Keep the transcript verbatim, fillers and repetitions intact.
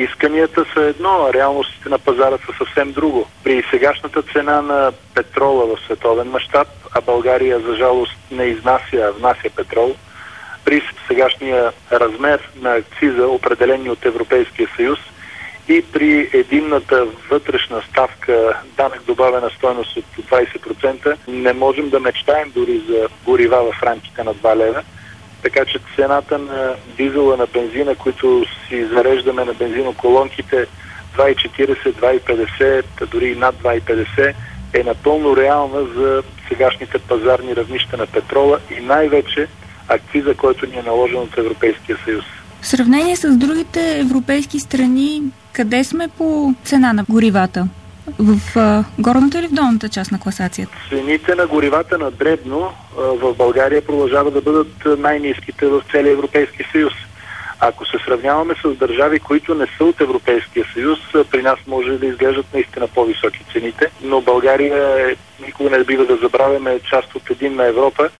исканията са едно, а реалностите на пазара са съвсем друго. При сегашната цена на петрола в световен мащаб, а България за жалост не изнася, а внася петрол, при сегашния размер на акциза, определени от Европейския съюз, и при единната вътрешна ставка данък добавена стойност от двайсет процента, не можем да мечтаем дори за горива в рамките на два лева. Така че цената на дизела, на бензина, които си зареждаме на бензиноколонките, два и четирийсет, два и петдесет, дори и над два и петдесет, е напълно реална за сегашните пазарни равнища на петрола и най-вече акциза, който ни е наложен от Европейския съюз. В сравнение с другите европейски страни, къде сме по цена на горивата? В а, горната или в долната част на класацията? Цените на горивата на дребно а, в България продължават да бъдат най-ниските в целия Европейски съюз. Ако се сравняваме с държави, които не са от Европейския съюз, при нас може да изглеждат наистина по-високи цените, но България е, никога не бива да забравяме, част от единна Европа